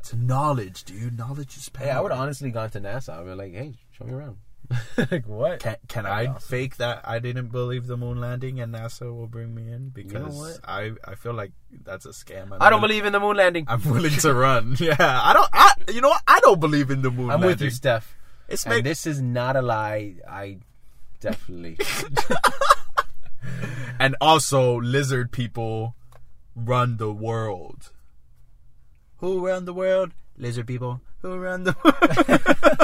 It's knowledge, dude. Knowledge is power. Hey, I would have honestly gone to NASA. I'd be like, hey, show me around. Like, what? Can I fake that I didn't believe the moon landing and NASA will bring me in? Because you know what? I feel like that's a scam. I don't believe in the moon landing. I'm willing to run. Yeah, you know what? I don't believe in the moon landing. I'm with you, Steph. And this is not a lie. I definitely. And also, lizard people run the world. Who run the world? Lizard people. Who run the world?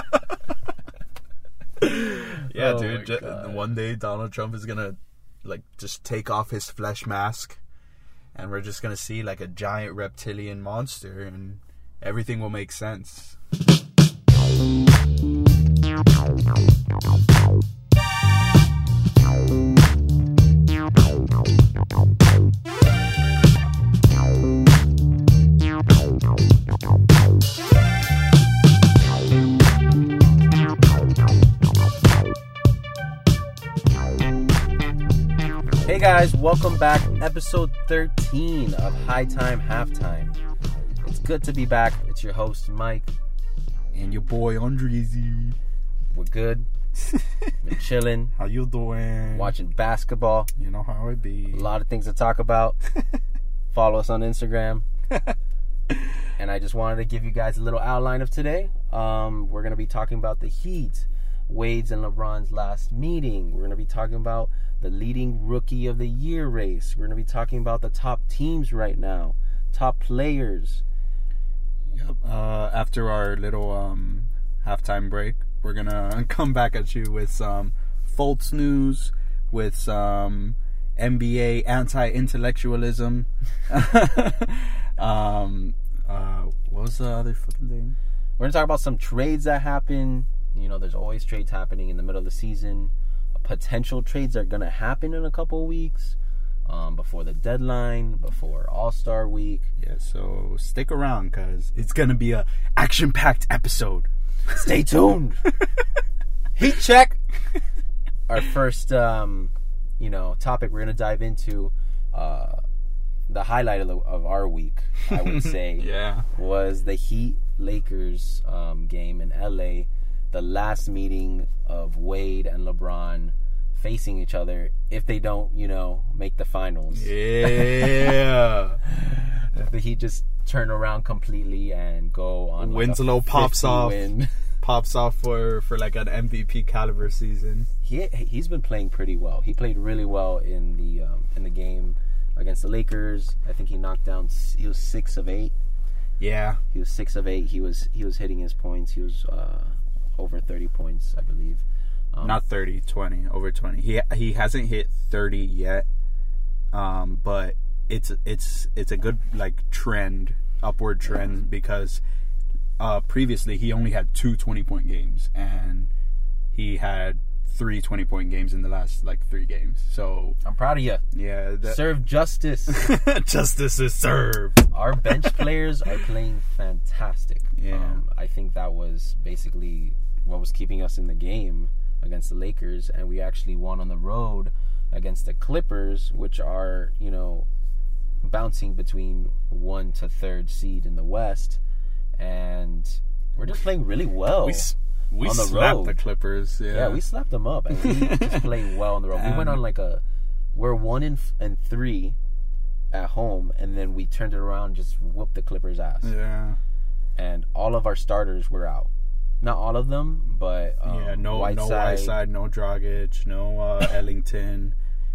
Yeah, oh dude. One day Donald Trump is gonna just take off his flesh mask, and we're just gonna see like a giant reptilian monster, and everything will make sense. Hey guys, welcome back. Episode 13 of High Time Halftime. It's good to be back. It's your host, Mike. And your boy, Andrezi. We're good. Been chilling. How you doing? Watching basketball. You know how it be. A lot of things to talk about. Follow us on Instagram. And I just wanted to give you guys a little outline of today. We're going to be talking about the Heat, Wade's and LeBron's last meeting. We're going to be talking about the leading rookie of the year race. We're going to be talking about the top teams right now, top players. Yep. After our little halftime break, we're going to come back at you with some Fultz news, with some NBA anti-intellectualism. What was the other fucking thing? We're going to talk about some trades that happen. You know, there's always trades happening in the middle of the season. Potential trades are going to happen in a couple of weeks, before the deadline, before All-Star Week. Yeah, so stick around because it's going to be a action-packed episode. Stay tuned. Heat check. Our first, topic we're going to dive into, the highlight of our week, I would say, yeah, was the Heat-Lakers game in LA. The last meeting of Wade and LeBron facing each other if they don't, make the finals. Yeah. If the Heat just turn around completely and go on Winslow pops off for like an MVP caliber season. He's been playing pretty well. He played really well in the game against the Lakers. I think he knocked down. He was 6 of 8. Yeah, he was 6 of 8. He was hitting his points. He was over 30 points, I believe. Not 30, 20, over 20. He hasn't hit 30 yet, but it's a good trend, upward trend, because previously he only had 2 20-point games, and he had 3 20-point games in the last 3 games. So I'm proud of you. Yeah, serve justice. Justice is served. Our bench players are playing fantastic. Yeah, I think that was basically what was keeping us in the game against the Lakers, and we actually won on the road against the Clippers, which are, bouncing between 1 to 3rd seed in the West, and we're just playing really well. We on the slapped road. The Clippers. Yeah, we slapped them up, and we just played well on the road. We went on we're 1-3 at home, and then we turned it around and just whooped the Clippers' ass. Yeah, and all of our richards were out. Not all of them, but no Whiteside, no Dragic, no Ellington,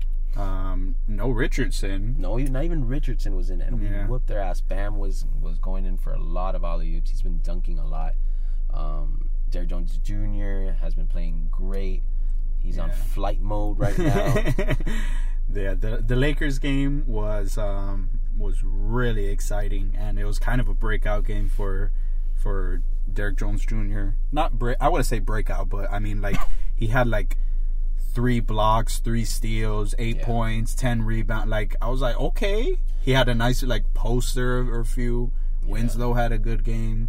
no Richardson. No, not even Richardson was in it, and we whooped their ass. Bam was going in for a lot of alley-oops. He's been dunking a lot. Derrick Jones Jr. has been playing great. He's on flight mode right now. Yeah, the Lakers game was really exciting, and it was kind of a breakout game for Derrick Jones Jr. I wouldn't say breakout, but I mean he had 3 blocks, 3 steals, 8 points, 10 rebounds. I was like, okay. He had a nice poster or a few. Winslow had a good game.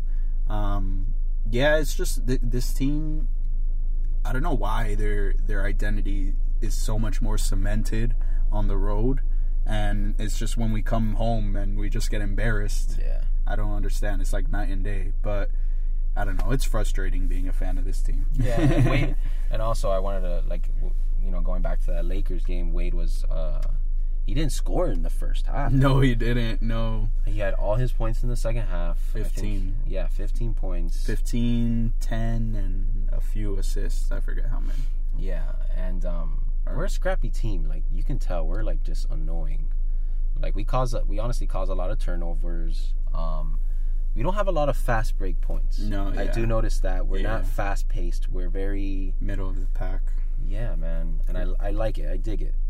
It's just this team. I don't know why their identity is so much more cemented on the road, and it's just when we come home and we just get embarrassed. Yeah. I don't understand. It's like night and day. But I don't know. It's frustrating being a fan of this team. Yeah, and Wade, and also I wanted to, like, you know, going back to that Lakers game, Wade was he didn't score in the first half. No, he didn't. No. He had all his points in the second half. 15. 15 points. 15, 10, and a few assists. I forget how many. Yeah, and we're a scrappy team. Like, you can tell we're, like, just annoying. Like, we honestly cause a lot of turnovers. We don't have a lot of fast break points. No, yeah. I do notice that. We're not fast-paced. We're very... middle of the pack. Yeah, man. And I like it. I dig it.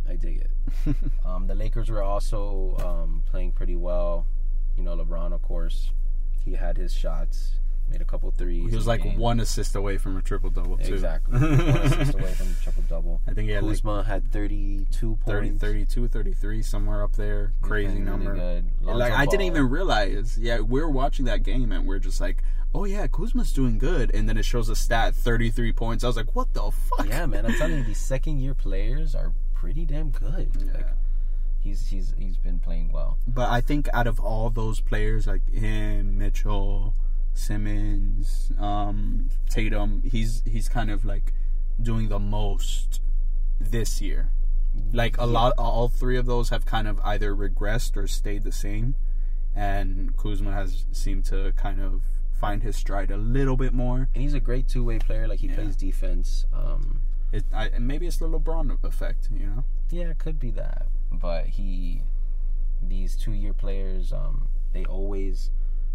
The Lakers were also playing pretty well. You know, LeBron, of course, he had his shots, made a couple threes. He was like one assist away from a triple-double, too. Exactly. One assist away from a triple-double. I think he had Kuzma had 32 points. 32, 33, somewhere up there. Crazy number. Really good. Like, I didn't even realize. Yeah, we were watching that game, and we're just like, oh, yeah, Kuzma's doing good. And then it shows a stat, 33 points. I was like, what the fuck? Yeah, man, I'm telling you, these second-year players are pretty damn good. Yeah. Like, he's been playing well. But I think out of all those players, like him, Mitchell, Simmons, Tatum, he's kind of like doing the most this year. Like all three of those have kind of either regressed or stayed the same, and Kuzma has seemed to kind of find his stride a little bit more. And he's a great two-way player. Like, he plays defense. Maybe it's the LeBron effect, you know? Yeah, it could be that. But these two-year players, they always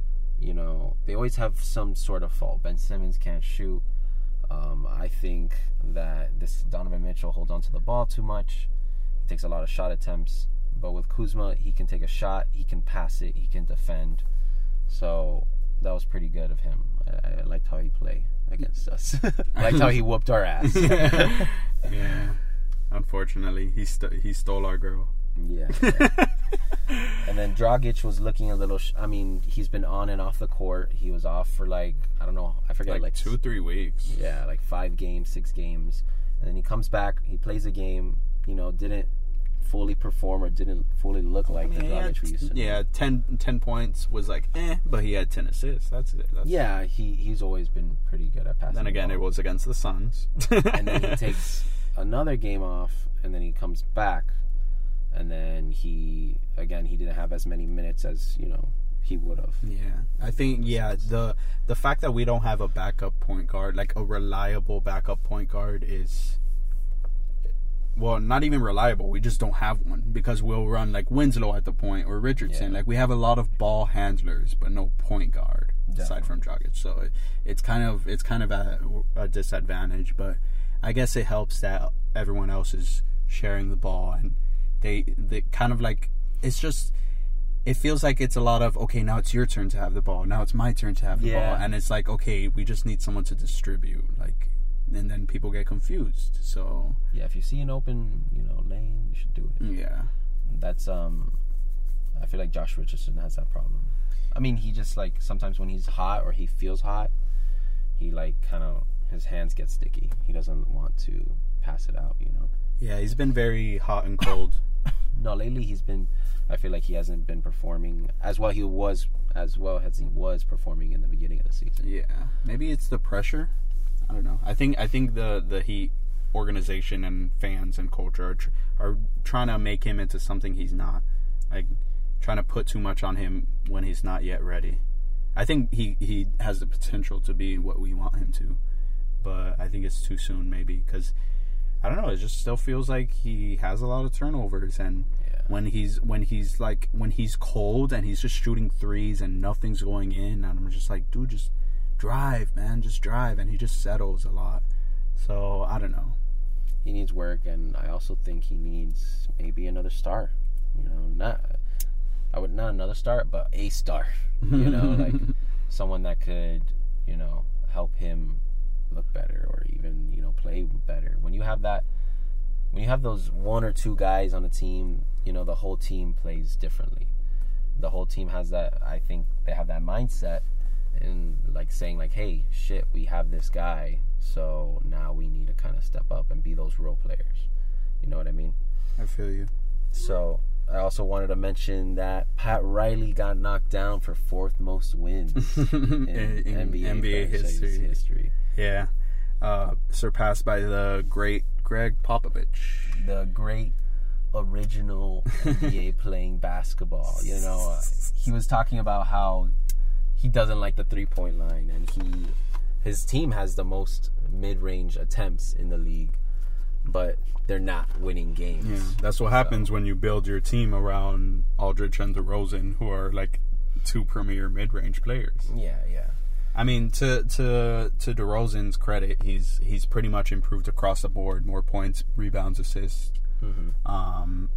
have some sort of fault. Ben Simmons can't shoot. I think that this Donovan Mitchell holds onto the ball too much. He takes a lot of shot attempts. But with Kuzma, he can take a shot, he can pass it, he can defend. So that was pretty good of him. I liked how he played against us. I liked how he whooped our ass. Yeah. Unfortunately, he stole our girl. Yeah. And then Dragic was looking a little... he's been on and off the court. He was off for, like, I don't know. I forget, like 2-3 weeks. Yeah, like 5 games, 6 games. And then he comes back. He plays a game. You know, didn't fully perform or didn't fully look like the Dragic we used to. Yeah, 10 points was like, but he had 10 assists. That's it. He's always been pretty good at passing. Then again, it was against the Suns. And then he takes another game off, and then he comes back. And then he didn't have as many minutes as, you know, he would have. Yeah. I think, the fact that we don't have a backup point guard, like a reliable backup point guard is, well, not even reliable. We just don't have one because we'll run like Winslow at the point or Richardson. Yeah. Like, we have a lot of ball handlers, but no point guard aside from Dragic. So it's kind of a disadvantage, but I guess it helps that everyone else is sharing the ball, and they kind of like, it's just, it feels like it's a lot of, okay, now it's your turn to have the ball, now it's my turn to have the ball, and it's like, okay, we just need someone to distribute, like, and then people get confused. So yeah, if you see an open, you know, lane, you should do it. Yeah, that's I feel like Josh Richardson has that problem. I mean, he just, like, sometimes when he's hot or he feels hot, he, like, kind of, his hands get sticky. He doesn't want to pass it out, you know. Yeah, he's been very hot and cold. No, lately I feel like he hasn't been performing as well as he was performing in the beginning of the season. Yeah, maybe it's the pressure. I don't know. I think the Heat organization and fans and culture are trying to make him into something he's not. Like, trying to put too much on him when he's not yet ready. I think he has the potential to be what we want him to, but I think it's too soon maybe because, I don't know, it just still feels like he has a lot of turnovers, and when he's cold and he's just shooting threes and nothing's going in, and I'm just like, dude, just drive, man, just drive, and he just settles a lot. So I don't know. He needs work, and I also think he needs maybe another star. You know, not another star, but a star. You know, like someone that could, you know, help him look better or even, you know, play better. When you have those one or two guys on a team, you know, the whole team plays differently. The whole team has that, I think they have that mindset and like saying like, hey, shit, we have this guy, so now we need to kind of step up and be those role players. You know what I mean? I feel you. So I also wanted to mention that Pat Riley got knocked down for 4th most wins in NBA history. Yeah. Surpassed by the great Greg Popovich. The great original NBA playing basketball. You know, he was talking about how he doesn't like the 3-point line, and his team has the most mid-range attempts in the league, but they're not winning games. Yeah, that's what happens when you build your team around Aldridge and DeRozan, who are like 2 premier mid-range players. Yeah. I mean, to DeRozan's credit, he's pretty much improved across the board. More points, rebounds, assists. Mm-hmm.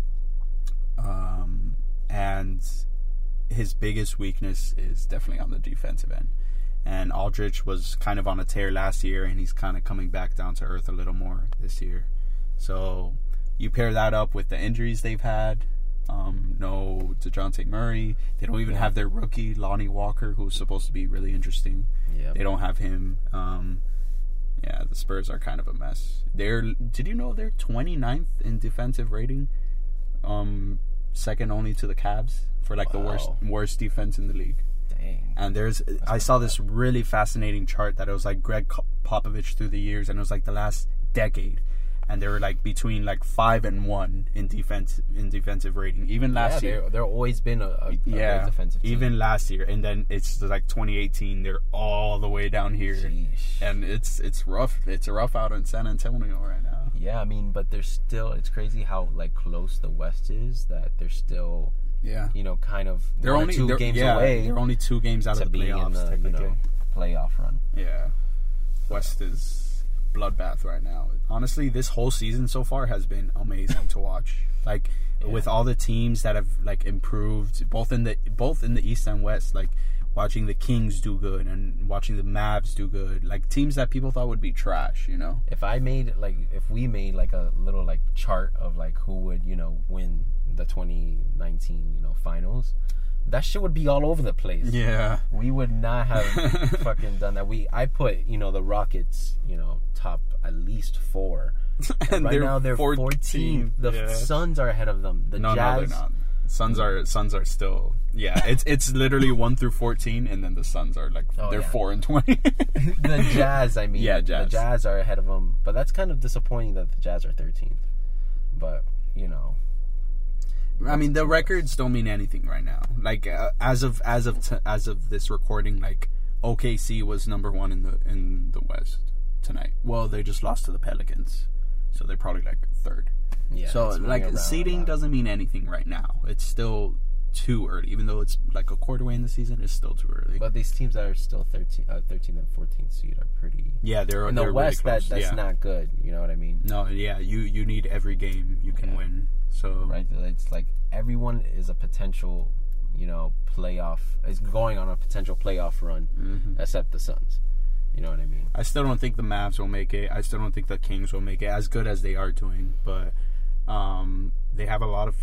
And his biggest weakness is definitely on the defensive end. And Aldridge was kind of on a tear last year, and he's kind of coming back down to earth a little more this year. So you pair that up with the injuries they've had. No DeJounte Murray. They don't even have their rookie, Lonnie Walker, who's supposed to be really interesting. Yep. They don't have him. The Spurs are kind of a mess. Did you know they're 29th in defensive rating? Second only to the Cavs for like the worst defense in the league. Dang. And I saw this really fascinating chart that it was like Greg Popovich through the years, and it was like the last decade, and they were like between like 5 and 1 in defensive rating. Even last year, they're always been a great defensive team. Even last year, and then it's like 2018, they're all the way down here. Sheesh. And it's rough. It's rough out in San Antonio right now. Yeah, I mean, but there's still, it's crazy how like close the West is, that they're still. Yeah, kind of. They're only 2 games away. They're only 2 games out of the playoffs. In the, playoff run. Yeah, West is bloodbath right now. Honestly, this whole season so far has been amazing to watch. Like with all the teams that have like improved, both in the East and West. Like watching the Kings do good and watching the Mavs do good. Like teams that people thought would be trash. If we made like a little like chart of like who would win the 2019 finals, that shit would be all over the place. Yeah, we would not have fucking done that. I put the Rockets top at least 4, and right now they're 14. The Suns are ahead of them. The Jazz, no, they're not. Suns are still it's literally 1 through 14, and then the Suns are like 4 and 20. The Jazz, I mean, Jazz. The Jazz are ahead of them, but that's kind of disappointing that the Jazz are 13th. But I mean, the records don't mean anything right now. Like as of this recording, like OKC was number 1 in the West tonight. Well, they just lost to the Pelicans, so they're probably like 3rd. Yeah. So like seeding doesn't mean anything right now. It's still too early, even though it's like a quarter way in the season. It's still too early. But these teams that are still 13 and 14th seed are pretty. Yeah, they're in the West. Really close. That's not good. You know what I mean? No, yeah, you need every game you can win. So right, it's like everyone is a potential, playoff is going on a potential playoff run, except the Suns. You know what I mean? I still don't think the Mavs will make it. I still don't think the Kings will make it, as good as they are doing. But they have a lot of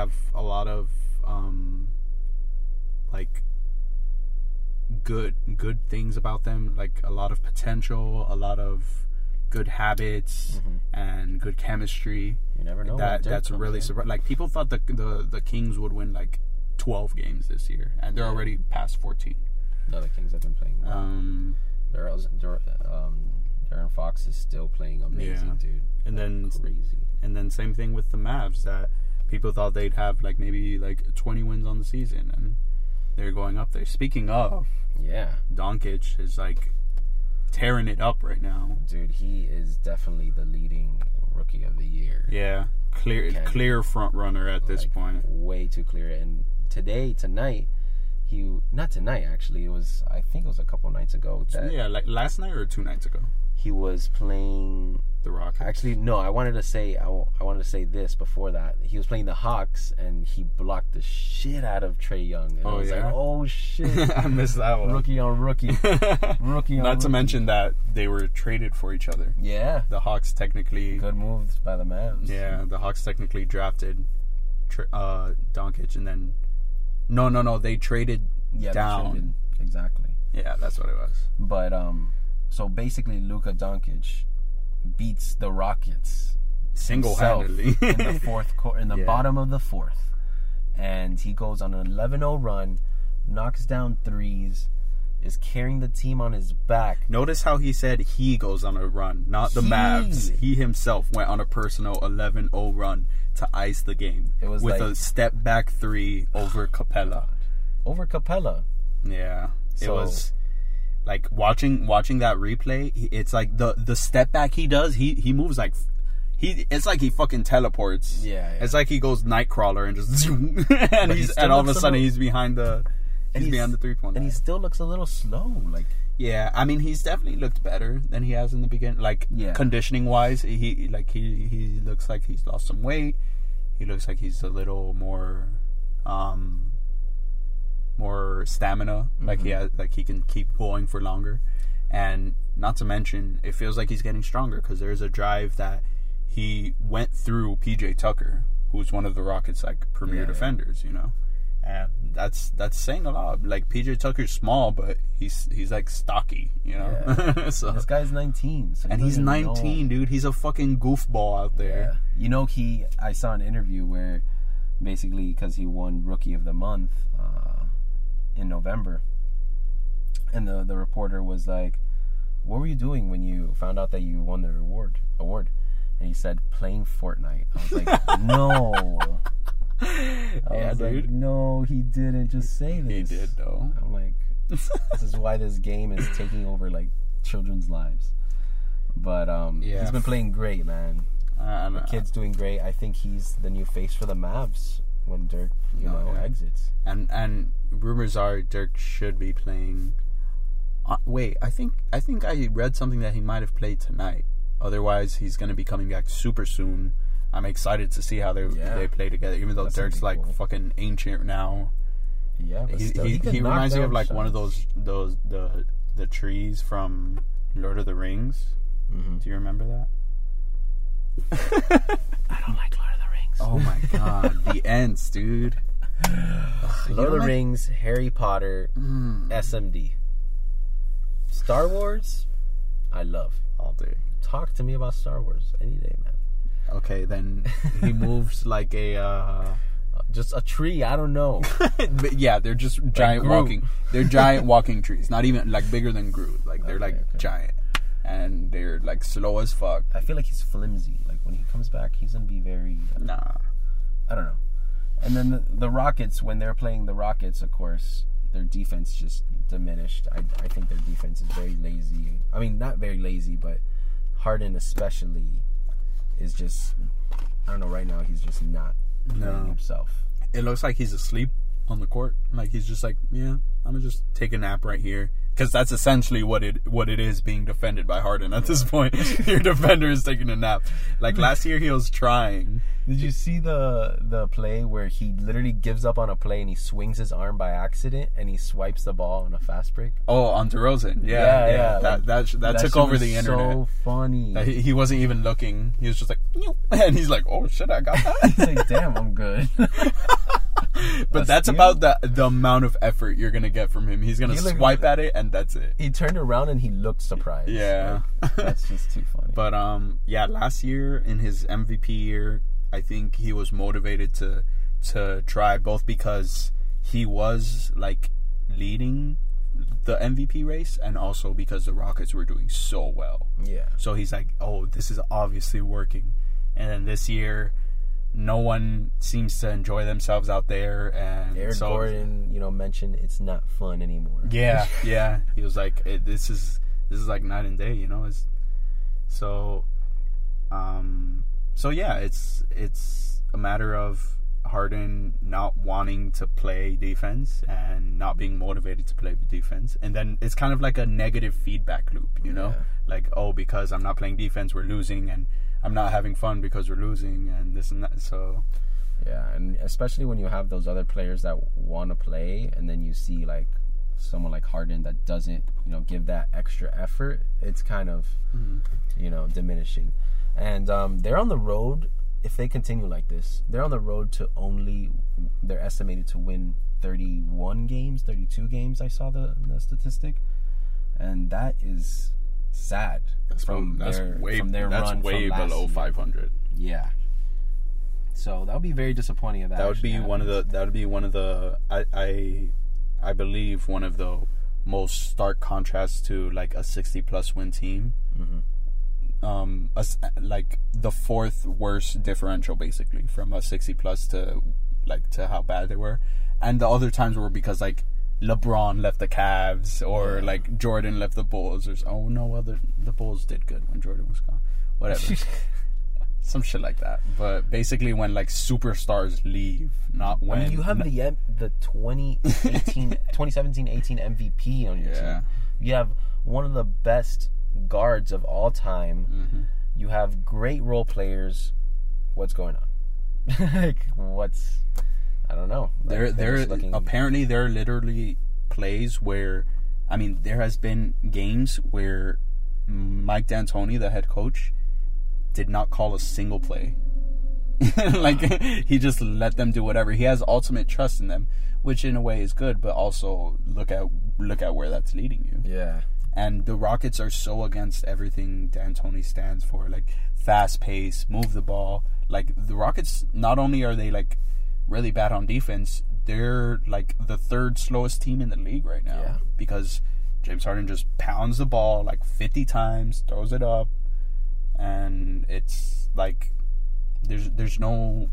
like good things about them, like a lot of potential, a lot of good habits, and good chemistry. You never know. That's really surprising. Like people thought the Kings would win like 12 games this year, and they're already past 14. No, the Kings have been playing well. De'Aaron Fox is still playing amazing, dude. And then crazy. And then same thing with the Mavs, that people thought they'd have like maybe like 20 wins on the season, and they're going up there. Speaking of, Doncic is like tearing it up right now. Dude, he is definitely the leading rookie of the year. Yeah, clear front runner at this point. Way too clear. And tonight, not tonight actually. I think it was a couple nights ago. Like last night or 2 nights ago. He was playing the Rockets. Actually, no. I wanted to say this before that. He was playing the Hawks, and he blocked the shit out of Trae Young. And I was like, oh shit! I missed that one. Rookie on rookie. Not to mention that they were traded for each other. Yeah. The Hawks technically. Good moves by the Mavs. Yeah, the Hawks technically drafted Doncic, and then no, they traded down. Exactly. Yeah, that's what it was. But so basically, Luka Doncic beats the Rockets single-handedly in the fourth quarter, in the bottom of the fourth. and he goes on an 11-0 run, knocks down threes, is carrying the team on his back. Notice how he said he goes on a run, not the Mavs. He himself went on a personal 11-0 run to ice the game. It was with like a step back three over Capella. Over Capella. Yeah. It So- was like watching that replay. It's like the step back he does. He moves like it's like he fucking teleports. Yeah. It's like he goes Nightcrawler and just and still all of a looks a sudden little- he's behind the behind the 3-point And he line. still looks a little slow. Like, Yeah, I mean he's definitely looked better than he has in the beginning. Like Yeah. conditioning wise, he looks like he's lost some weight. He looks like he's a little more stamina. Like he can keep going for longer. And not to mention, it feels like he's getting stronger because there's a drive that he went through PJ Tucker, who's one of the Rockets' like premier defenders, you know. And that's saying a lot. Like PJ Tucker's small, but he's like stocky, you know. Yeah. So this guy's 19. So and he's 19, dude. He's a fucking goofball out there. Yeah. You know, I saw an interview where basically because he won Rookie of the Month in November, and the reporter was like, "What were you doing when you found out that you won the award?" And he said, "Playing Fortnite." I was like, "No." I was like, "No, he didn't just say this." He did though. I'm like, this is why this game is taking over like children's lives. But he's been playing great, man. The kid's doing great. I think he's the new face for the Mavs when Dirk, exits. And rumors are Dirk should be playing. Wait, I think I read something that he might have played tonight. Otherwise, he's going to be coming back super soon. I'm excited to see how they play together. Even though Dirk's like cool. Fucking ancient now. Yeah, but he reminds me of like one of those the trees from Lord of the Rings. Mm-hmm. Do you remember that? I don't like Lord of the Rings. Oh my god, the Ents, dude. Lord of the Rings, Harry Potter, SMD. Star Wars, I love all day. Talk to me about Star Wars any day, man. Okay, then he moves like a just a tree. I don't know. Yeah, they're just giant walking. They're giant walking trees. Not even like bigger than Groot. Like they're giant, and they're like slow as fuck. I feel like he's flimsy. Like when he comes back, he's gonna be very. I don't know. And then the Rockets, when they're playing the Rockets, of course, their defense just diminished. I think their defense is very lazy. I mean, not very lazy, but Harden especially is just, I don't know, right now he's just not playing himself. It looks like he's asleep on the court. Like he's just like, yeah, I'm gonna just take a nap right here. Because that's essentially what it is being defended by Harden at this point. Your defender is taking a nap. Like last year he was trying. Did you see the play where he literally gives up on a play and he swings his arm by accident and he swipes the ball on a fast break? Oh, on DeRozan. Yeah. That took over the internet. So funny. He wasn't even looking. He was just like, and he's like, oh shit, I got that. He's like, damn, I'm good. But that's about the amount of effort you're gonna get from him. He's gonna swipe at it and that's it. He turned around and he looked surprised. Yeah. Like, that's just too funny. But last year in his MVP year, I think he was motivated to try, both because he was like leading the MVP race and also because the Rockets were doing so well. Yeah. So he's like, oh, this is obviously working. And then this year, no one seems to enjoy themselves out there, and Eric Gordon, mentioned it's not fun anymore. Yeah. He was like, this is like night and day, So yeah, it's a matter of Harden not wanting to play defense and not being motivated to play defense, and then it's kind of like a negative feedback loop, like, oh, because I'm not playing defense, we're losing, and I'm not having fun because we're losing, and this and that. So yeah, and especially when you have those other players that want to play, and then you see like someone like Harden that doesn't, give that extra effort, it's kind of, diminishing. And they're on the road. If they continue like this, they're on the road to they're estimated to win 32 games. I saw the statistic, and that is sad. That's way run below 500. Yeah. So that would be very disappointing if that. That would be one of the. I believe one of the most stark contrasts to like a 60+ win team. Like the fourth worst differential basically from a 60+ to how bad they were, and the other times were because like LeBron left the Cavs or like Jordan left the Bulls or the Bulls did good when Jordan was gone, whatever. Some shit like that. But basically when like superstars leave, not when... I mean, you have the 2017-18 MVP on your team. You have one of the best guards of all time. You have great role players. What's going on? Like, I don't know. Like, apparently there are literally plays where... I mean, there has been games where Mike D'Antoni, the head coach, did not call a single play. Like, he just let them do whatever. He has ultimate trust in them, which in a way is good, but also look at where that's leading you. Yeah. And the Rockets are so against everything D'Antoni stands for, like fast pace, move the ball. Like, the Rockets, not only are they like really bad on defense, they're like the third slowest team in the league right now, because James Harden just pounds the ball like 50 times, throws it up. And it's like there's no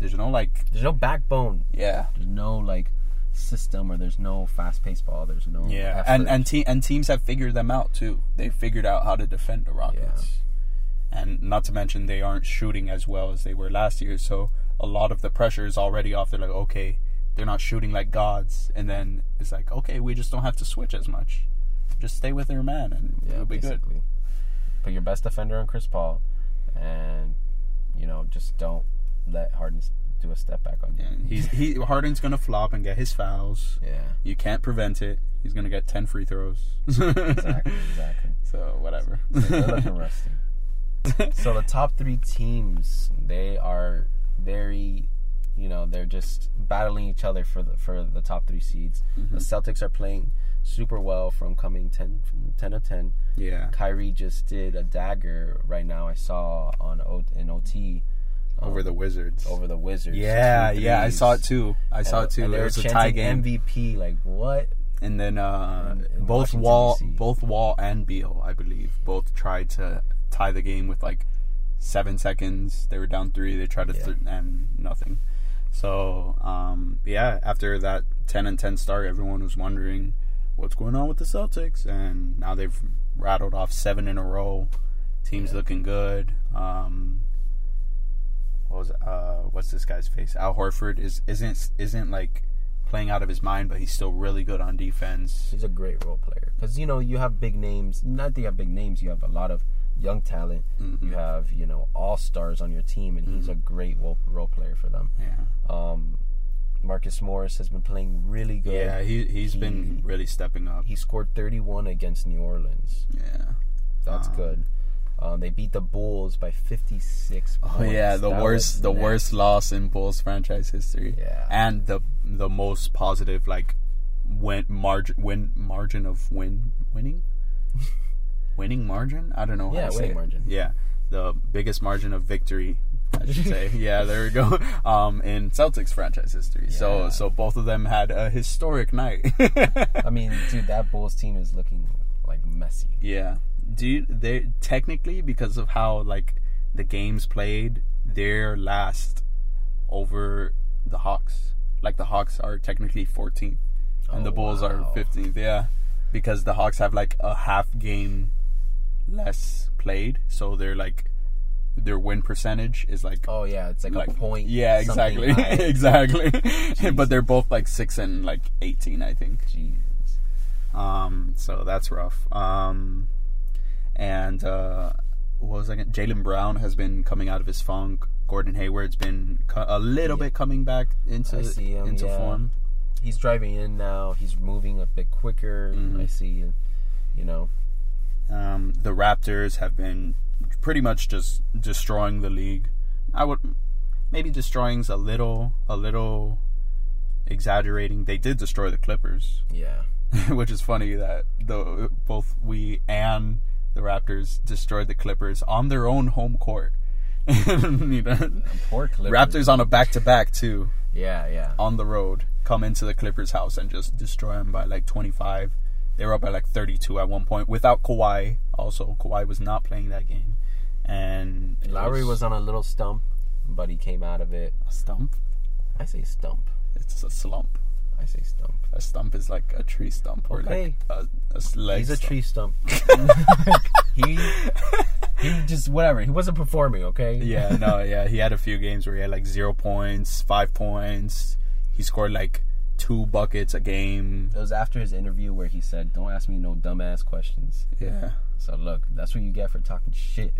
backbone. Yeah. There's no like system, or there's no fast paced ball. There's no effort. And teams have figured them out too. They figured out how to defend the Rockets. Yeah. And not to mention they aren't shooting as well as they were last year, so a lot of the pressure is already off. They're like, okay, they're not shooting like gods, and then it's like, okay, we just don't have to switch as much. Just stay with your man and it'll be basically good. Put your best defender on Chris Paul, and just don't let Harden do a step back on you. Yeah, Harden's gonna flop and get his fouls. Yeah, you can't prevent it. He's gonna get 10 free throws. Exactly. So whatever. So they're looking rusty. So the top 3 teams, they are very, they're just battling each other for the top 3 seeds. The Celtics are playing super well from coming 10 of 10. Yeah. Kyrie just did a dagger right now. I saw in OT. Over the Wizards. Yeah, I saw it too. And they were chanting MVP. Like, what? And then both Wall and Beal, I believe, both tried to tie the game with like 7 seconds. They were down 3. They tried to and nothing. So after that 10-10 start, everyone was wondering what's going on with the Celtics, and now they've rattled off 7 in a row. Team's looking good. What's this guy's face? Al Horford isn't like playing out of his mind, but he's still really good on defense. He's a great role player, because you have big names. Not that you have big names, you have a lot of young talent. You have all-stars on your team, and he's a great role player for them. Marcus Morris has been playing really good. Yeah, he's been really stepping up. He scored 31 against New Orleans. Yeah, that's good. They beat the Bulls by 56 points. Oh yeah, the worst loss in Bulls franchise history. Yeah, and the most positive winning margin. I don't know. Yeah, winning margin. Yeah, the biggest margin of victory, I should say. Yeah, there we go. In Celtics franchise history. Yeah. So both of them had a historic night. I mean, dude, that Bulls team is looking like messy. Yeah. They technically, because of how like the games played, they're last over the Hawks. Like the Hawks are technically 14th, and the Bulls are 15th. Yeah, because the Hawks have like a half game less played, so they're like their win percentage is like it's like a point. Yeah, exactly. Exactly. But they're both like 6 and like 18, I think. Jesus. So that's rough. And what was I going? Jaylen Brown has been coming out of his funk. Gordon Hayward's been a little bit coming back into form. He's driving in now. He's moving a bit quicker. I see. The Raptors have been pretty much just destroying the league. Maybe destroying's a little exaggerating. They did destroy the Clippers. Yeah. Which is funny that both we and the Raptors destroyed the Clippers on their own home court. Poor Clippers. Raptors on a back-to-back, too. Yeah. On the road. Come into the Clippers' house and just destroy them by like 25. They were up by like 32 at one point. Without Kawhi. Also, Kawhi was not playing that game. And Lowry was on a little stump, but he came out of it. A stump? I say stump. It's a slump. I say stump. A stump is like a tree stump or Okay. like a leg He's a stump. tree stump. he just whatever. He wasn't performing. Okay. Yeah. He had a few games where he had like 0 points, 5 points. He scored like 2 buckets a game. It was after his interview where he said, "Don't ask me no dumbass questions." Yeah. So look, that's what you get for talking shit.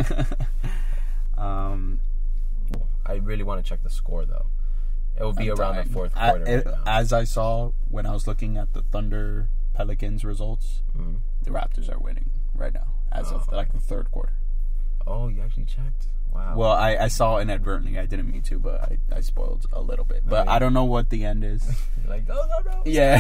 I really want to check the score though. It will be around the fourth quarter. Right now. As I saw when I was looking at the Thunder Pelicans results, the Raptors are winning right now as of like the third quarter. Oh, you actually checked? Wow. Well, I saw inadvertently. I didn't mean to, but I spoiled a little bit. But I don't know what the end is. You're like, no. Yeah.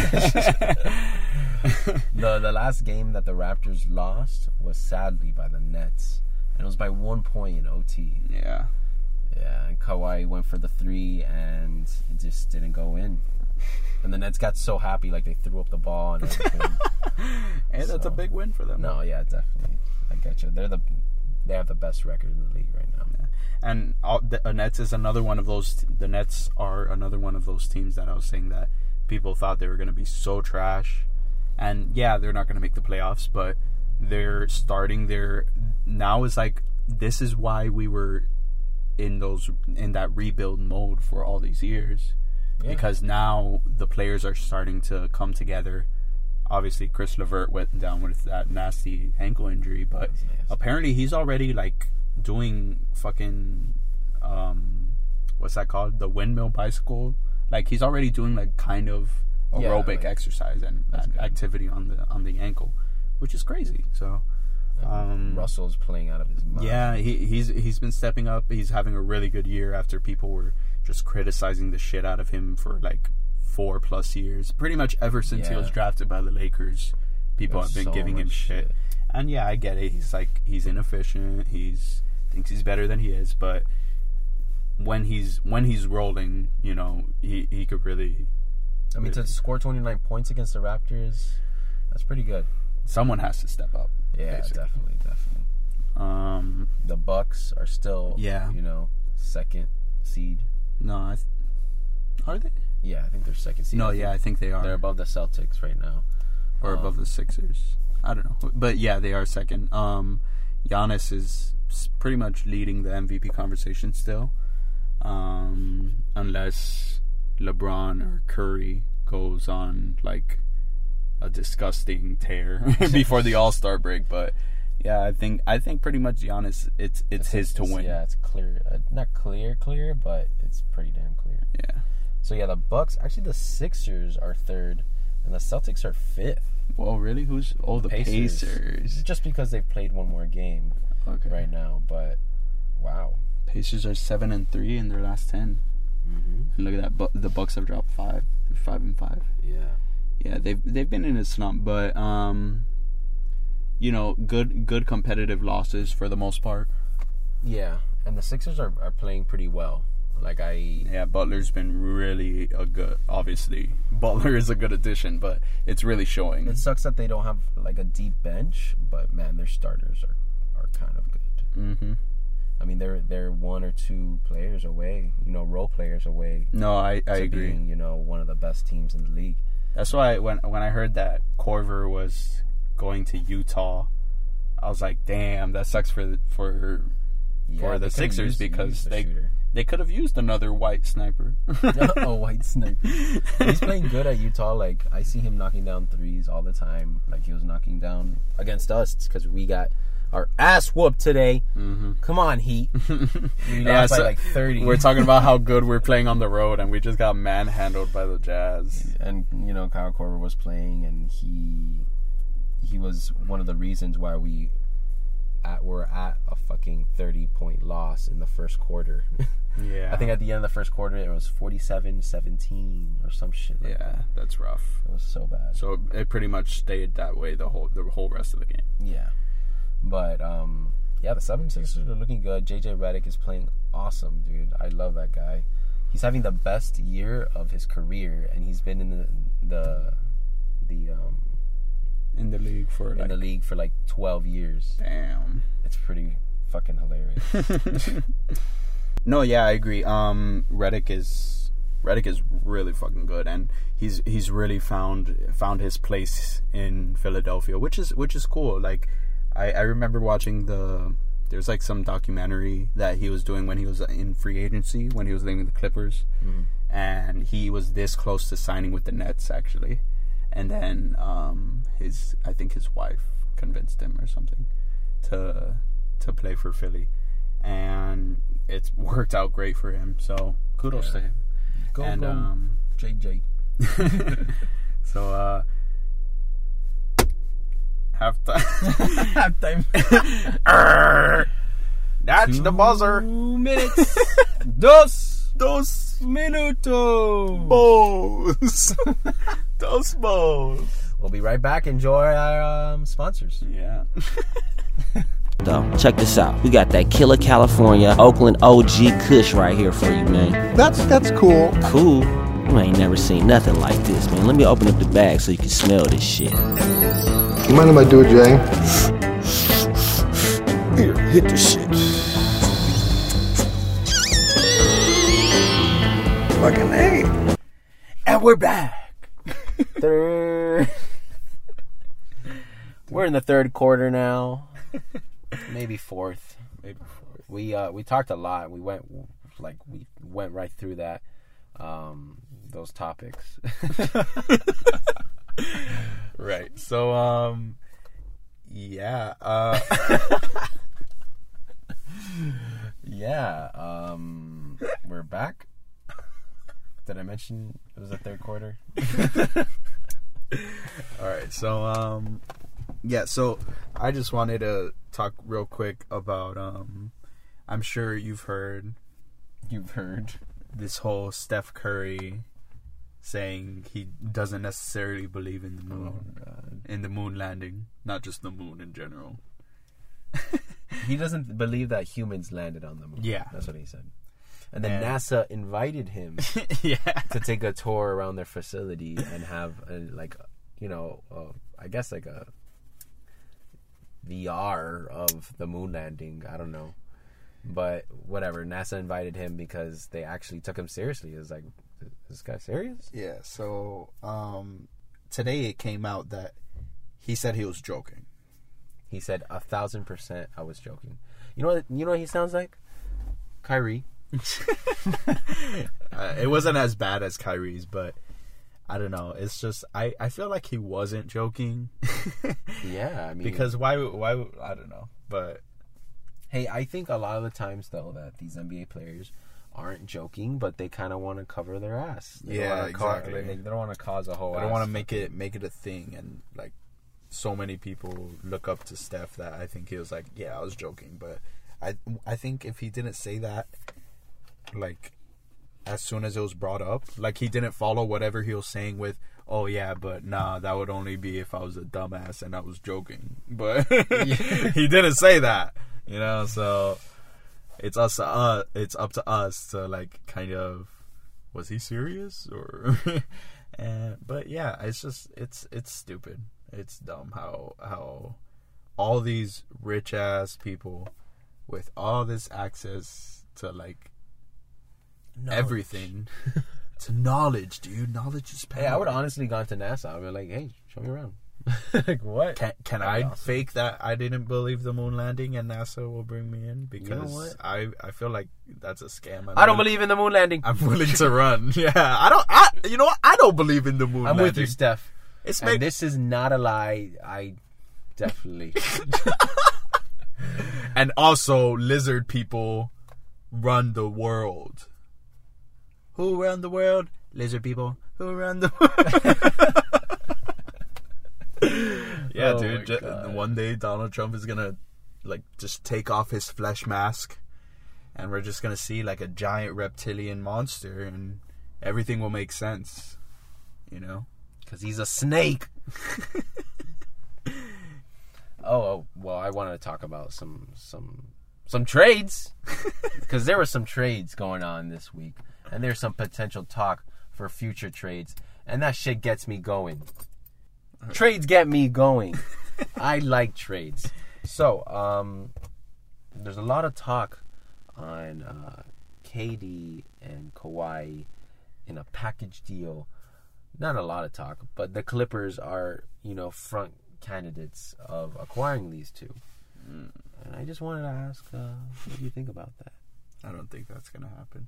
The last game that the Raptors lost was sadly by the Nets. And it was by 1 point in OT. Yeah. Yeah, and Kawhi went for the 3 and it just didn't go in. And the Nets got so happy, like they threw up the ball and everything. Hey, that's a big win for them. No, yeah, definitely. I get you. They have the best record in the league right now. Yeah. And the Nets is another one of those. The Nets are another one of those teams that I was saying that people thought they were going to be so trash, and yeah, they're not going to make the playoffs, but they're starting their. Now is like this is why we were in that rebuild mode for all these years, because now the players are starting to come together. Obviously, Chris LeVert went down with that nasty ankle injury, but apparently he's already like doing fucking what's that called? The windmill bicycle. Like he's already doing like kind of aerobic exercise and activity on the ankle, which is crazy. So Russell's playing out of his mind. Yeah, he's been stepping up. He's having a really good year after people were just criticizing the shit out of him for like 4+ years. Pretty much ever since he was drafted by the Lakers, people have been giving him shit. And yeah, I get it. He's inefficient. Thinks he's better than he is, but when he's rolling, you know, he could really. I mean, to score 29 points against the Raptors, that's pretty good. Someone has to step up. Yeah, basically. definitely. The Bucks are still, second seed. No, are they? Yeah, I think they're second seed. No, I think they are. They're above the Celtics right now, or above the Sixers. I don't know, but yeah, they are second. Giannis is pretty much leading the MVP conversation still, unless LeBron or Curry goes on like a disgusting tear before the All-Star break. But yeah, I think pretty much Giannis, it's his to win. Yeah, it's clear. Not clear, but it's pretty damn clear. Yeah. So yeah, the Bucks, actually the Sixers are third, and the Celtics are fifth. Well, really? Who's the Pacers? Just because they've played one more game right now, but wow. Pacers are 7-3 in their last 10. Mm-hmm. And look at that, the Bucks have dropped 5. They're 5-5. Yeah, they've been in a slump, but good competitive losses for the most part. Yeah, and the Sixers are playing pretty well. Butler's been really obviously Butler is a good addition, but it's really showing. It sucks that they don't have like a deep bench, but man, their starters are kind of good. Mm-hmm. I mean, they're 1 or 2 players away, role players away. No, I agree. Being, one of the best teams in the league. That's why when I heard that Korver was going to Utah, I was like, damn, that sucks for the Sixers, because they could have used another white sniper. A white sniper. He's playing good at Utah. Like, I see him knocking down threes all the time. Like, he was knocking down against us because we got our ass whooped today. Mm-hmm. Come on, Heat. We lost by like 30. We're talking about how good we're playing on the road, and we just got manhandled by the Jazz. And, Kyle Korver was playing, and he was one of the reasons why we're at a fucking 30-point loss in the first quarter. Yeah. I think at the end of the first quarter, it was 47-17 or some shit like that. That's rough. It was so bad. So it pretty much stayed that way the whole rest of the game. Yeah. But, Yeah, the 76ers are looking good. JJ Redick is playing awesome, dude. I love that guy. He's having the best year of his career, and he's been in the league for like 12 years. Damn. It's pretty fucking hilarious. No, yeah, I agree. Redick is really fucking good, and he's really found his place in Philadelphia, which is cool. Like, I remember watching there's like some documentary that he was doing when he was in free agency, when he was leaving the Clippers, and he was this close to signing with the Nets actually, and then I think his wife convinced him or something to play for Philly, and it's worked out great for him. So kudos to him. Go, JJ. So Halftime. That's the buzzer. 2 minutes. Dos minutos. Balls. Dos balls. We'll be right back. Enjoy our sponsors. Yeah. Though, check this out. We got that Killer California Oakland OG Kush right here for you, man. That's cool. Cool? You ain't never seen nothing like this, man. Let me open up the bag so you can smell this shit. You mind if I do it, Jay? Here, hit the shit. Fucking A. And we're back. We're in the third quarter now. Maybe fourth. We talked a lot. We went right through that. Those topics. Right. So yeah. Yeah. We're back. Did I mention it was the third quarter? All right. So yeah, so I just wanted to talk real quick about I'm sure you've heard this whole Steph Curry saying he doesn't necessarily believe in the moon. Oh, God. In the moon landing, not just the moon in general. He doesn't believe that humans landed on the moon. Yeah. That's what he said. And then NASA invited him to take a tour around their facility and have I guess like a VR of the moon landing. I don't know. But whatever. NASA invited him because they actually took him seriously. It was like, is this guy serious? Yeah, so today it came out that he said he was joking. He said 1,000% I was joking. You know what he sounds like? Kyrie. It wasn't as bad as Kyrie's, but I don't know. It's just I feel like he wasn't joking. Yeah, I mean, because why I don't know, but hey, I think a lot of the times though that these NBA players aren't joking, but they kind of want to cover their ass. They exactly. They don't want to cause a whole. I don't want to make it a thing, and like so many people look up to Steph that I think he was like, yeah, I was joking, but I think if he didn't say that, like, as soon as it was brought up, like, he didn't follow whatever he was saying with, oh yeah, but nah, that would only be if I was a dumbass and I was joking. But he didn't say that, you know. So it's up to us to like kind of, was he serious or? But yeah, it's stupid. It's dumb how all these rich ass people with all this access to like everything, to knowledge, dude. Knowledge is power. Hey, I would honestly gone to NASA. I'd be like, hey, show me around. Like, what? Can I fake that I didn't believe the moon landing and NASA will bring me in? Because you know what? I feel like that's a scam. I don't believe in the moon landing. I'm willing to run. Yeah, you know what? I don't believe in the moon landing. I'm with you, Steph. And this is not a lie. I definitely. And also, lizard people run the world. Who run the world? Lizard people. Who run the world? Yeah, dude. One day Donald Trump is gonna like just take off his flesh mask, and we're just gonna see like a giant reptilian monster, and everything will make sense. You know, because he's a snake. Oh well, I wanted to talk about some trades because there were some trades going on this week, and there's some potential talk for future trades, and that shit gets me going. Trades get me going. I like trades. So, there's a lot of talk on KD and Kawhi in a package deal. Not a lot of talk, but the Clippers are, front candidates of acquiring these two. And I just wanted to ask, what do you think about that? I don't think that's gonna happen.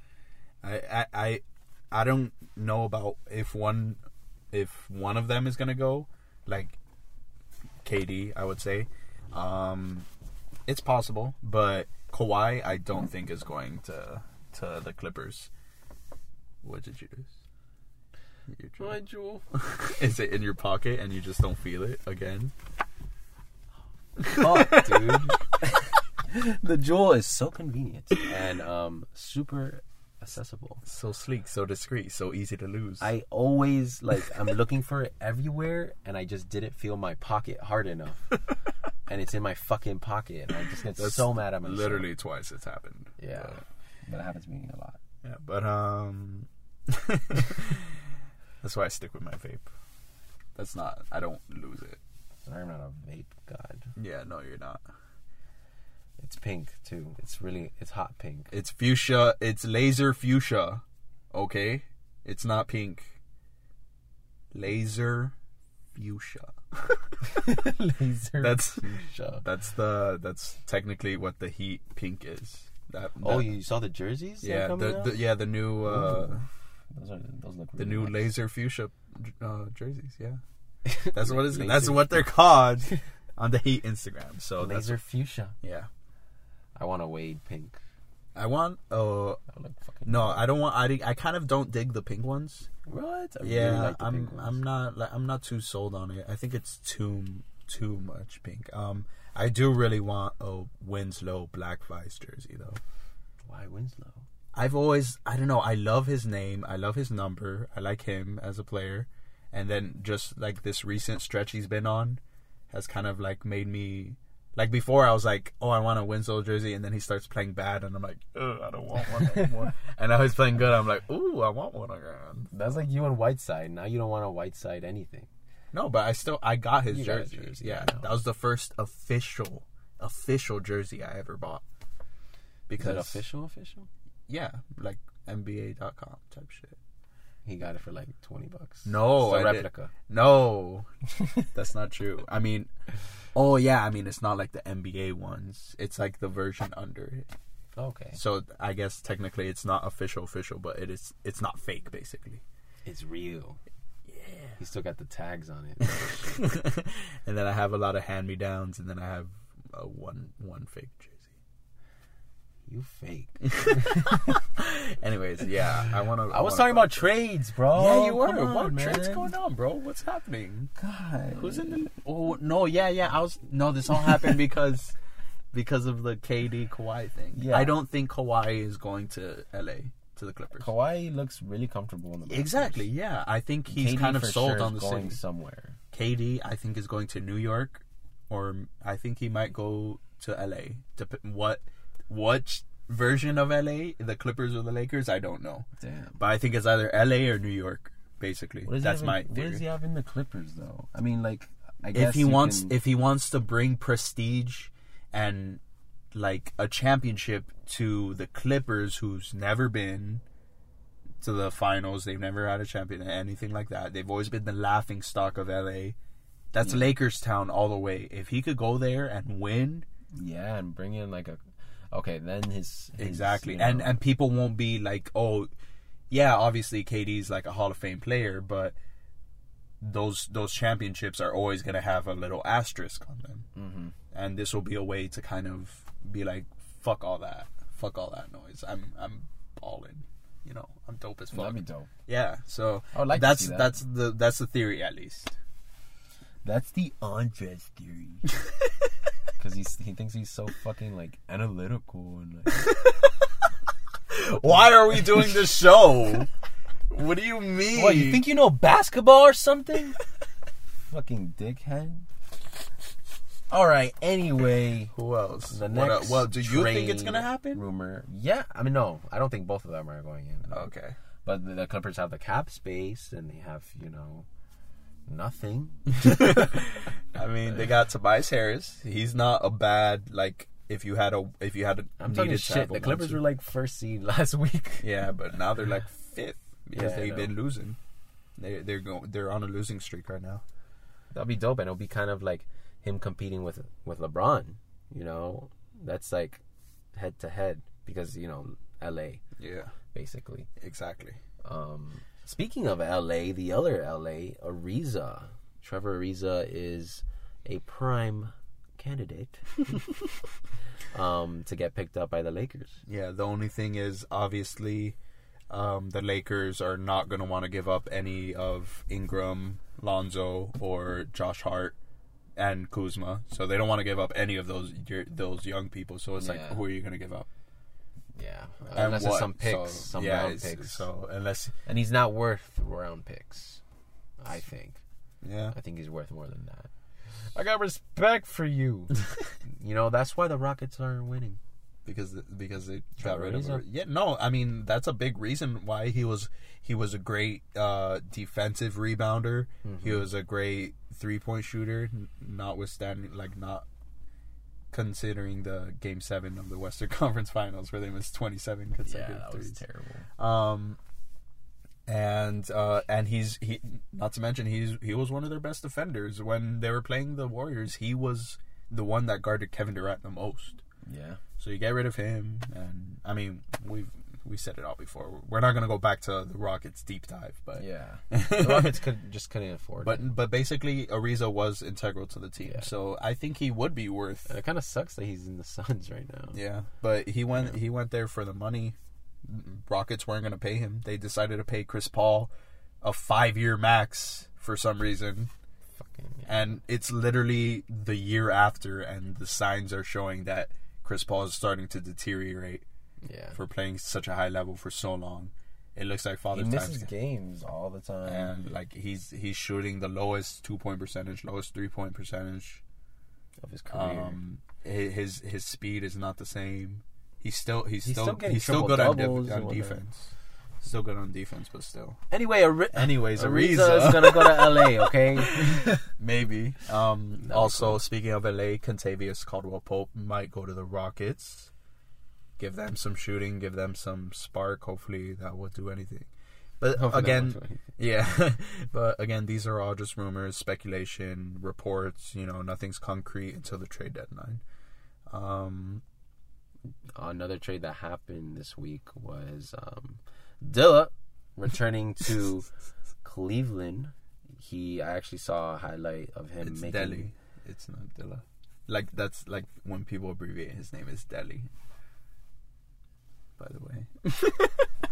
I don't know about if one of them is gonna go, like KD, I would say. It's possible, but Kawhi, I don't think is going to the Clippers. What did you do? My jewel. Is it in your pocket and you just don't feel it again? Fuck, dude. The jewel is so convenient and super accessible. So sleek, so discreet, so easy to lose. I always, I'm looking for it everywhere, and I just didn't feel my pocket hard enough. And it's in my fucking pocket, and I just get so mad at myself. Literally twice it's happened. Yeah. But it happens to me a lot. Yeah, but that's why I stick with my vape. I don't lose it. I'm not a vape god. Yeah, no, you're not. It's pink too. It's hot pink. It's fuchsia. It's laser fuchsia. Okay? It's not pink. Laser fuchsia. Laser fuchsia. That's technically what the Heat pink is. You saw the jerseys? Yeah, the new those look really the new nice. laser fuchsia jerseys. Yeah, that's what that's what they're called on the Heat Instagram. So laser fuchsia. Yeah, I want a Wade pink. I want. No, I don't want. I kind of don't dig the pink ones. What? I yeah, really like the pink ones. I'm not too sold on it. I think it's too much pink. I do really want a Winslow Black Vice jersey though. Why Winslow? I don't know, I love his name, I love his number, I like him as a player, and then just like this recent stretch he's been on has kind of like made me, like before I was like, oh, I want a Winslow jersey, and then he starts playing bad and I'm like, I don't want one anymore. And now he's playing good, I'm like, ooh, I want one again. That's like you and Whiteside. Now you don't want a Whiteside anything. No, but I got his jersey. Jersey. Yeah, that was the first official jersey I ever bought. Is it official? Yeah, like NBA.com type shit. He got it for like $20. No, it's a replica. No, that's not true. I mean, it's not like the NBA ones. It's like the version under it. Okay. So I guess technically it's not official, but it's not fake basically. It's real. Yeah. He still got the tags on it. And then I have a lot of hand-me-downs, and then I have one fake jersey. You fake. Anyways, yeah, I was talking about trades, bro. Yeah, you were. What trades going on, bro? What's happening? God, who's in the? Oh no, yeah. This all happened because of the KD Kawhi thing. Yeah, I don't think Kawhi is going to LA to the Clippers. Kawhi looks really comfortable in the Raptors. Exactly. Yeah, I think he's KD kind of sold sure on the going city. Somewhere. KD, I think, is going to New York, or I think he might go to LA. What version of LA, the Clippers or the Lakers, I don't know. Damn. But I think it's either LA or New York, basically. That's my theory. What does he have in the Clippers, though? I mean, like, I guess if he wants to bring prestige and like a championship to the Clippers, who's never been to the finals, they've never had a champion, anything like that. They've always been the laughing stock of LA. That's Lakers town all the way. If he could go there and win, and bring in like a. Okay, then his exactly, and people won't be like, oh, yeah, obviously KD's like a Hall of Fame player, but those championships are always gonna have a little asterisk on them, and this will be a way to kind of be like, fuck all that noise. I'm balling, I'm dope as fuck. That'd be dope. Yeah, so I would like to see that. that's the theory at least. That's the Andres theory. Because he thinks he's so fucking like analytical and like. Why are we doing this show? What do you mean? What, you think you know basketball or something? Fucking dickhead. All right. Anyway, Who else? the next. Well, do you think it's trade gonna happen? Rumor. Yeah. I mean, no. I don't think both of them are going in. Okay. But the Clippers have the cap space, and they have nothing. I mean, they got Tobias Harris. He's not a bad if you had I'm talking needed shit. The Clippers were like first seed last week. Yeah, but now they're like fifth because Yeah, they've been losing. They're on a losing streak right now. That'll be dope, and it'll be kind of like him competing with LeBron. That's like head to head because LA Yeah, basically. exactly. Speaking of LA, the other LA, Ariza. Trevor Ariza is a prime candidate to get picked up by the Lakers. Yeah, the only thing is obviously the Lakers are not going to want to give up any of Ingram, Lonzo, or Josh Hart and Kuzma. So they don't want to give up any of those young people. So it's like, who are you going to give up? Yeah, And unless it's some picks, round picks. So unless, And he's not worth round picks, I think. yeah, I think he's worth more than that. I got respect for you. That's why the Rockets are winning. because they got Trevor rid of Ariza. her. Yeah, no, I mean that's a big reason why he was a great defensive rebounder. Mm-hmm. He was a great 3-point shooter, notwithstanding not considering the Game 7 of the Western Conference Finals where they missed 27 consecutive threes. terrible. And he not to mention he was one of their best defenders when they were playing the Warriors. He was the one that guarded Kevin Durant the most. Yeah. So you get rid of him, and I mean we said it all before. We're not going to go back to the Rockets deep dive, but Yeah. The Rockets couldn't afford it. but basically Ariza was integral to the team. Yeah. So I think he would be worth. And it kind of sucks that he's in the Suns right now. Yeah, but he went there for the money. Rockets weren't going to pay him. They decided to pay Chris Paul a 5-year max for some reason. And it's literally the year after, and the signs are showing that Chris Paul is starting to deteriorate. Yeah. For playing such a high level for so long. It looks like Father He Time's misses games all the time. and he's shooting the lowest 2-point percentage, lowest 3-point percentage of his career. His speed is not the same. He's still getting good on triple-doubles and whatnot. defense. Still good on defense, but still. Anyway, Anyways, Ariza is gonna go to LA. Okay. Maybe. Also, speaking of LA, Kentavious Caldwell-Pope might go to the Rockets. Give them some shooting, give them some spark. Hopefully that will do anything. But but again, these are all just rumors, speculation, reports. Nothing's concrete until the trade deadline. Another trade that happened this week was Dilla returning to Cleveland. I actually saw a highlight of him It's making. Delhi. It's not Dilla. That's like when people abbreviate his name is Delhi. By the way.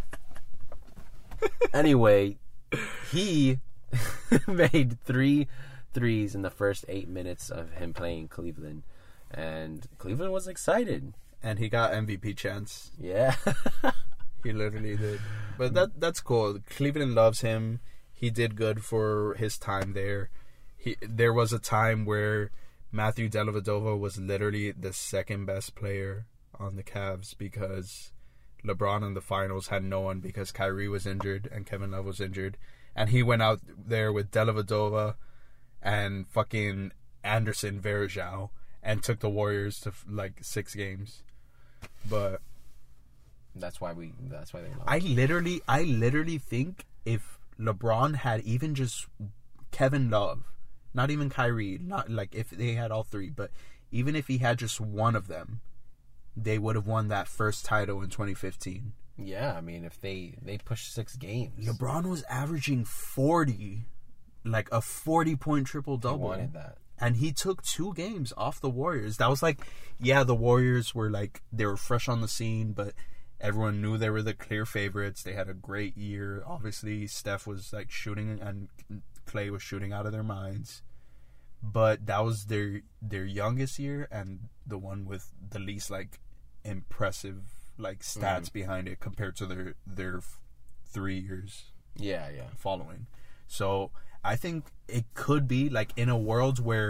Anyway, he made 3 threes in the first 8 minutes of him playing Cleveland, and Cleveland was excited. And he got MVP chance. Yeah. He literally did. But that's cool. Cleveland loves him. He did good for his time there. There was a time where Matthew Dellavedova was literally the second best player on the Cavs because LeBron in the finals had no one because Kyrie was injured and Kevin Love was injured. And he went out there with Dellavedova and fucking Anderson Varejao and took the Warriors to 6 games. But That's why they lost. I literally think if LeBron had even just Kevin Love, not even Kyrie, not if they had all 3, but even if he had just one of them, they would have won that first title in 2015. Yeah, I mean, if they pushed 6 games. LeBron was averaging 40, a 40-point triple-double. He wanted that. And he took 2 games off the Warriors. That was the Warriors were they were fresh on the scene, but everyone knew they were the clear favorites. They had a great year. Obviously, Steph was shooting and Clay was shooting out of their minds. But that was their youngest year and the one with the least impressive stats behind it compared to their 3 years. Yeah. Following. So I think it could be in a world where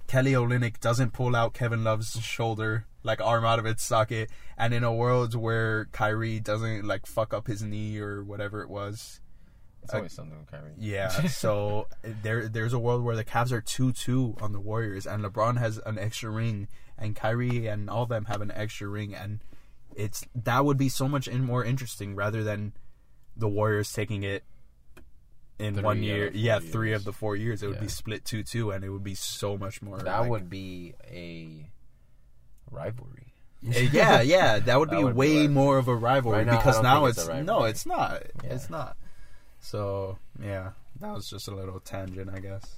Kelly Olynyk doesn't pull out Kevin Love's shoulder, like arm out of its socket, and in a world where Kyrie doesn't like fuck up his knee or whatever it was. It's always something with Kyrie. Yeah, so there's a world where the Cavs are 2-2 on the Warriors, and LeBron has an extra ring, and Kyrie and all of them have an extra ring, and that would be so much more interesting rather than the Warriors taking it in 1 year. Yeah, 3 of the 4 years. It would be split 2-2, and it would be so much more. That would be a rivalry. Yeah, that would be way more of a rivalry right now, because now it's not. Yeah. It's not. So yeah, that was just a little tangent, I guess.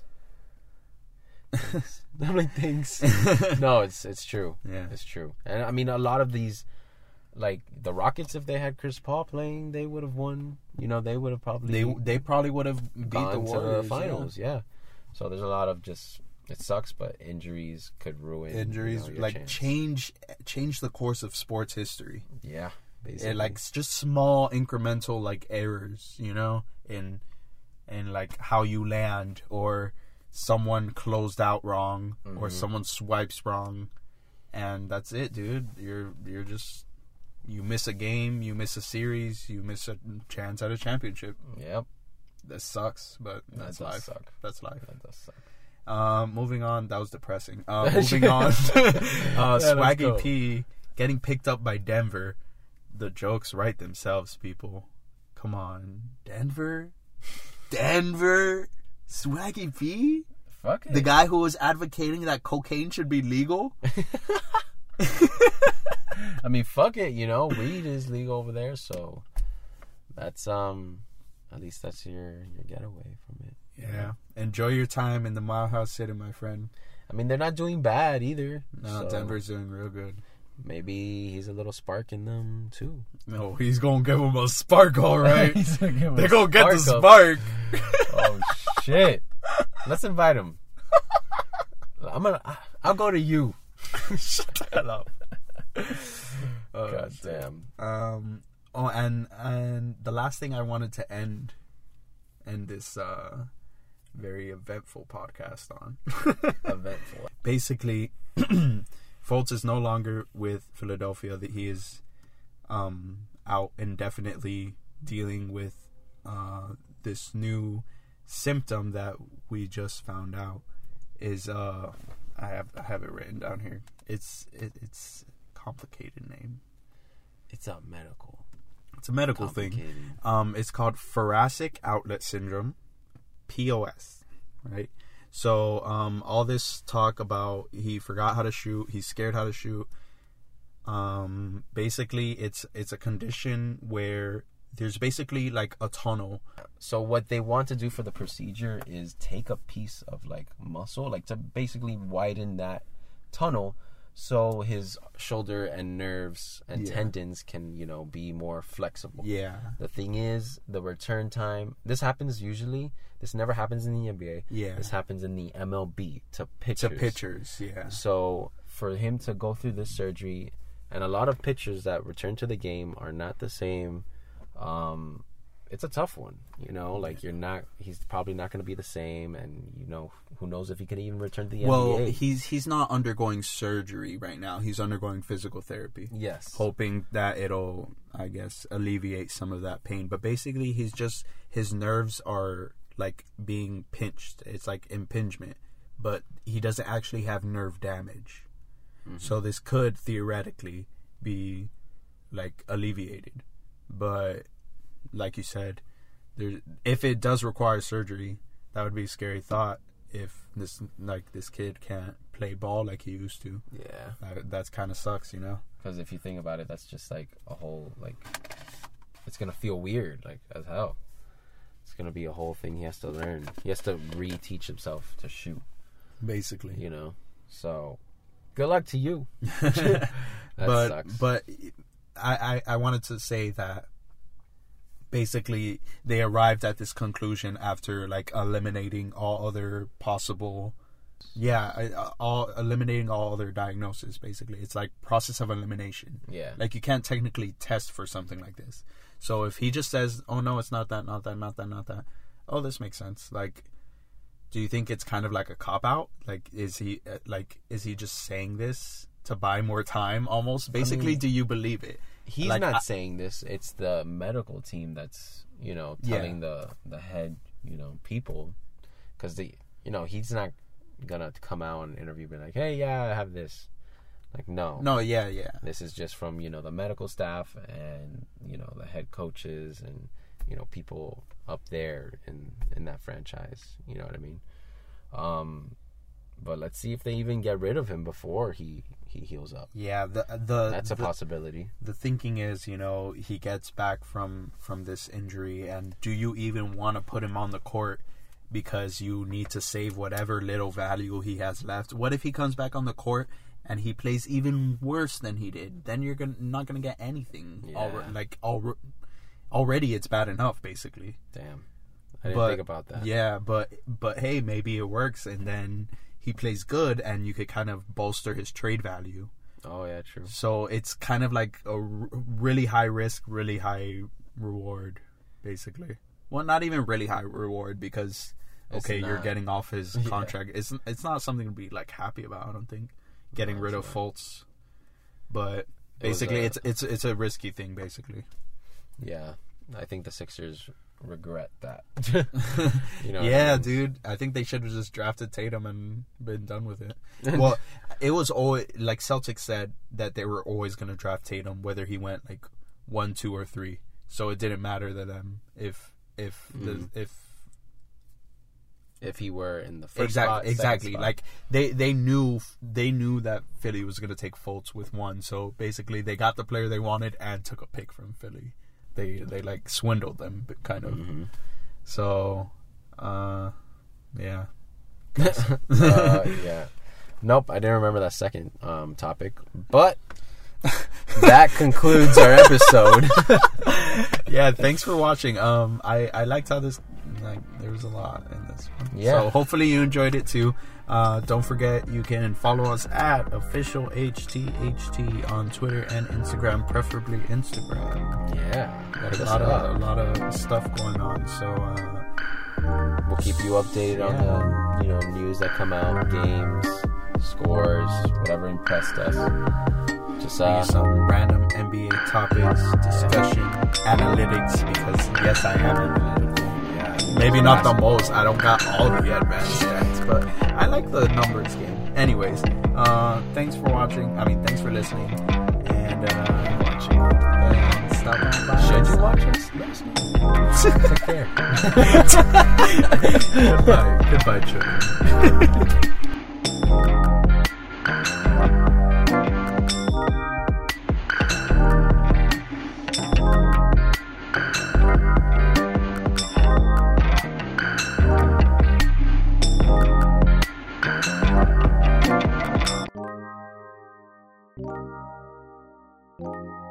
I'm like, thanks. No, it's true. Yeah, it's true. And I mean, a lot of these, like the Rockets, if they had Chris Paul playing, they would have won. You know, they would have probably they probably would have beat the Warriors to the finals. Yeah. So there's a lot of just. It sucks, but injuries could ruin. Injuries your like change the course of sports history. Yeah, basically. And like just small incremental like errors, you know, in like how you land, or someone closed out wrong, or someone swipes wrong, and that's it, dude. You're just, you miss a game, you miss a series, you miss a chance at a championship. Yep. That sucks, but that's life. Suck. That's life. That does suck. Moving on. That was depressing. Moving on. Swaggy P getting picked up by Denver. The jokes write themselves, people. Come on. Denver? Swaggy P? Fuck it. The guy who was advocating that cocaine should be legal? I mean, fuck it, you know, weed is legal over there, so that's at least that's your getaway from it. Yeah. Enjoy your time in the Mile House City, my friend. I mean, they're not doing bad either. No, so Denver's doing real good. Maybe he's a little spark in them, too. No, he's going to give them a spark, all right. They're going to get the spark. Oh, shit. Let's invite him. I'll go to you. Shut the hell up. God damn. And the last thing I wanted to end this very eventful podcast on. Eventful. Basically, Fultz is no longer with Philadelphia. That he is out indefinitely dealing with this new symptom that we just found out. Is I have it written down here. It's a complicated name. It's a medical. It's a medical thing. It's called thoracic outlet syndrome, POS, right? So all this talk about he forgot how to shoot, he's scared how to shoot. Basically, it's a condition where there's basically like a tunnel. So what they want to do for the procedure is take a piece of like muscle, like to basically widen that tunnel, so his shoulder and nerves and tendons can, be more flexible. Yeah. The thing is, the return time, this never happens in the NBA. Yeah. This happens in the MLB to pitchers. Yeah. So for him to go through this surgery, and a lot of pitchers that return to the game are not the same. It's a tough one, he's probably not going to be the same, and who knows if he can even return to the NBA. Well, he's not undergoing surgery right now. He's undergoing physical therapy. Yes. Hoping that it'll, I guess, alleviate some of that pain. But basically, his nerves are like being pinched. It's like impingement, but he doesn't actually have nerve damage. Mm-hmm. So this could theoretically be like alleviated. But like you said, if it does require surgery, that would be a scary thought. If this kid can't play ball like he used to, that's kind of sucks, Because if you think about it, that's just like a whole it's gonna feel weird, as hell. It's gonna be a whole thing he has to learn. He has to reteach himself to shoot, basically. So good luck to you. Sucks. But I wanted to say that basically they arrived at this conclusion after eliminating all other possible eliminating all other diagnoses. Basically, it's like process of elimination. You can't technically test for something like this. So if he just says, oh no, it's not that, oh, this makes sense. do you think it's kind of like a cop out? Like, is he just saying this to buy more time? Almost, basically, do you believe it? He's Like, not saying this. It's the medical team that's, telling the head, people, because he's not gonna come out and interview, and be like, hey, yeah, I have this. Like, no, yeah. This is just from the medical staff and the head coaches and people up there in that franchise. You know what I mean? But let's see if they even get rid of him before he heals up. Yeah, that's a possibility. The thinking is, he gets back from this injury, and do you even want to put him on the court because you need to save whatever little value he has left? What if he comes back on the court and he plays even worse than he did? Then you're not gonna get anything. Yeah. Already it's bad enough, basically. Damn, I didn't think about that. Yeah, but hey, maybe it works, and then he plays good, and you could kind of bolster his trade value. Oh yeah, true. So it's kind of like a really high risk, really high reward, basically. Well, not even really high reward, because you're getting off his contract. It's not something to be like happy about, I don't think. Getting rid of Fultz, but basically it's a risky thing, basically. Yeah, I think the Sixers regret that. Yeah, dude. I think they should have just drafted Tatum and been done with it. Well, it was always like Celtics said that they were always going to draft Tatum, whether he went like 1, 2, or 3. So it didn't matter to them if he were in the first spot, exactly. Spot. Like they knew that Philly was going to take Fultz with 1. So basically, they got the player they wanted and took a pick from Philly. They like swindled them, kind of. Mm-hmm. So, yeah. Yeah. Nope, I didn't remember that second topic. But that concludes our episode. Yeah, thanks for watching. I liked how this, there was a lot in this one. Yeah. So hopefully you enjoyed it too. Don't forget, you can follow us at official HTHT on Twitter and Instagram, preferably Instagram. Yeah. Got a lot of stuff going on. So we'll keep you updated on the news that come out, games, scores, whatever impressed us. Just some random NBA topics, discussion, analytics, because yes, I am analytical. Yeah, maybe not the most. I don't got all the advanced stats, but I like the numbers game. Anyways, thanks for watching. Thanks for listening. And watching. And stop by. Should you watch us? Take care. Goodbye, children. Thank you.